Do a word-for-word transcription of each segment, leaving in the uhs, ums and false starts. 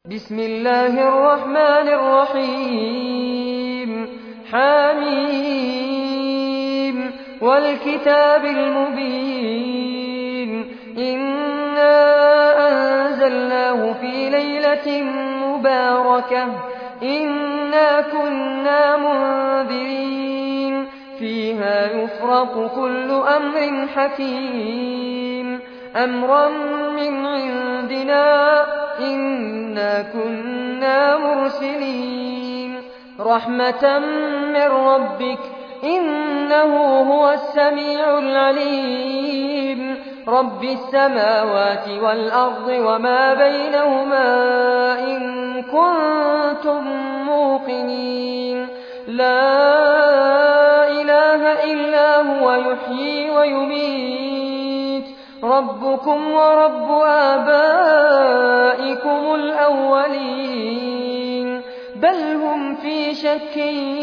بسم الله الرحمن الرحيم حميم والكتاب المبين إنا أنزلناه في ليلة مباركة إنا كنا منذرين فيها يفرق كل أمر حكيم أمرا من عندنا إنا كنا مرسلين رحمة من ربك إنه هو السميع العليم رب السماوات والأرض وما بينهما إن كنتم موقنين لا إله إلا هو يحيي ويميت ربكم ورب آبائكم الأولين بل هم في شك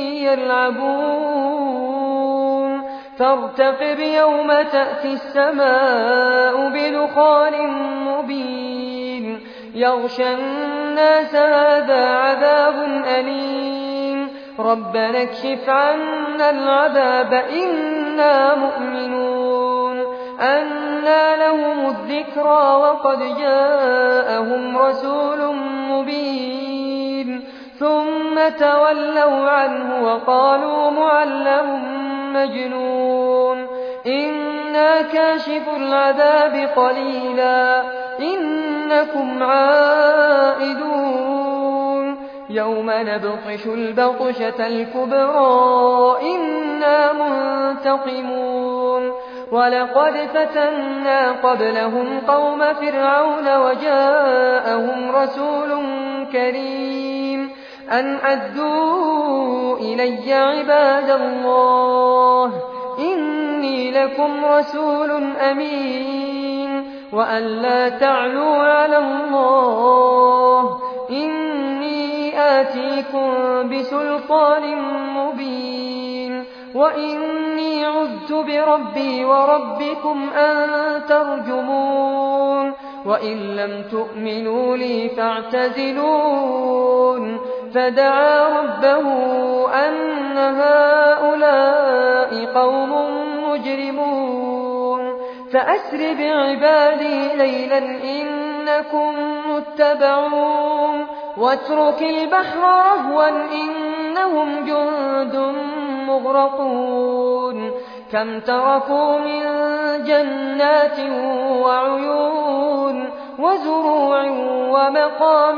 يلعبون فارتقب يوم تأتي السماء بدخان مبين يغشى الناس هذا عذاب أليم ربنا اكشف عنا العذاب إنا مؤمنون أنى لهم الذكرى وقد جاءهم رسول مبين ثم تولوا عنه وقالوا معلم مجنون إنا كاشف العذاب قليلا إنكم عائدون يوم نبطش البطشة الكبرى إنا منتقمون ولقد فتنا قبلهم قوم فرعون وجاءهم رسول كريم أن أدوا إلي عباد الله إني لكم رسول أمين وأن لا تعلوا على الله إني آتيكم بسلطان مبين وإني عذت بربي وربكم أن ترجمون وإن لم تؤمنوا لي فاعتزلون فدعا ربه أن هؤلاء قوم مجرمون فأسر بعبادي ليلا إنكم متبعون واترك البحر رهوا إنهم جند مغرقون كم تركوا من جنات وعيون وزروع ومقام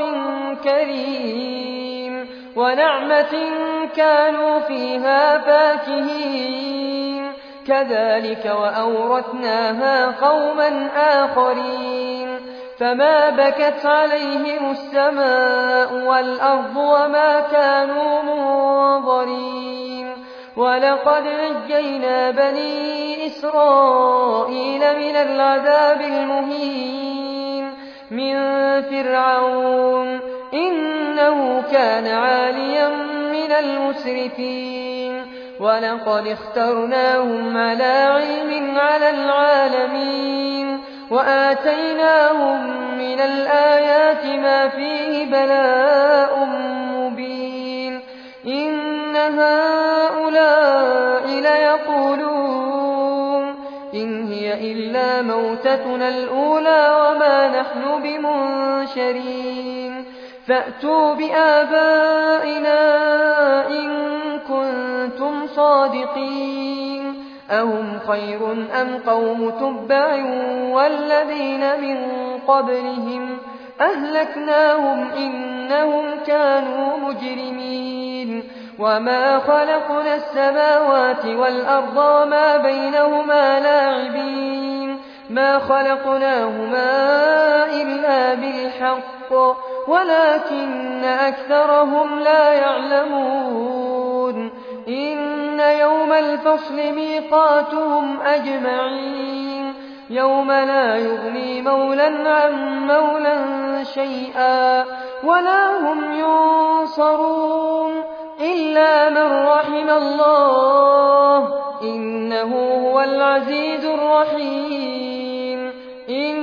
كريم ونعمة كانوا فيها فاكهين كذلك وأورثناها قوما آخرين فما بكت عليهم السماء والأرض وما كانوا منظرين ولقد نجينا بني إسرائيل من العذاب المهين من فرعون إنه كان عاليا من المسرفين ولقد اخترناهم على علم على العالمين وآتيناهم من الآيات ما فيه بلاء مبين إن هؤلاء ليقولون إن هي إلا موتتنا الأولى وما نحن بمنشرين فأتوا بآبائنا إن كنتم صادقين أهم خير أم قوم تبع والذين من قبلهم أهلكناهم إنهم كانوا مجرمين وما خلقنا السماوات والأرض وما بينهما لاعبين ما خلقناهما إلا بالحق ولكن أكثرهم لا يعلمون إن يوم الفصل ميقاتهم أجمعين يوم لا يغني مولا عن مولا شيئا ولا هم ينصرون إلا من رحم الله إنه هو العزيز الرحيم إن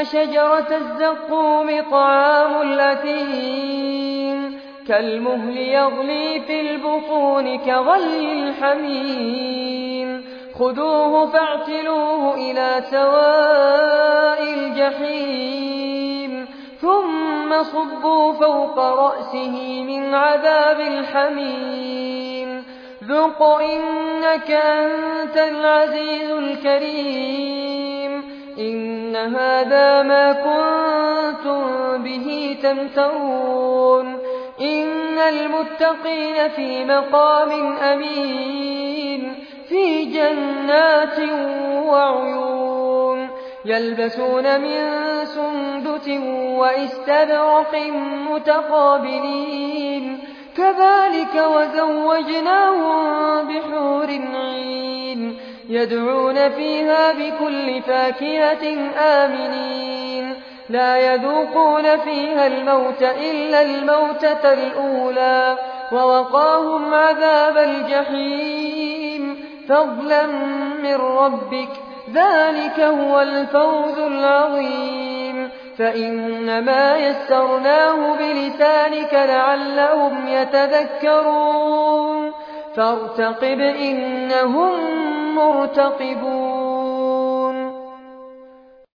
شجرة الزقوم طعام الأثيم كالمهل يغلي في البطون كغلي الحميم خذوه فاعتلوه إلى سواء الجحيم ثم صبوا فوق رأسه من عذاب الحميم ذق إنك أنت العزيز الكريم إن هذا ما كنتم به تمترون إن المتقين في مقام أمين في جنات وعيون يلبسون من سندس وإستبرق متقابلين كذلك وزوجناهم بحور عين يدعون فيها بكل فاكهة آمنين لا يذوقون فيها الموت إلا الموتة الأولى ووقاهم عذاب الجحيم فضلا من ربك ذلك هو الفوز العظيم فإنما يسرناه بلسانك لعلهم يتذكرون فارتقب إنهم مرتقبون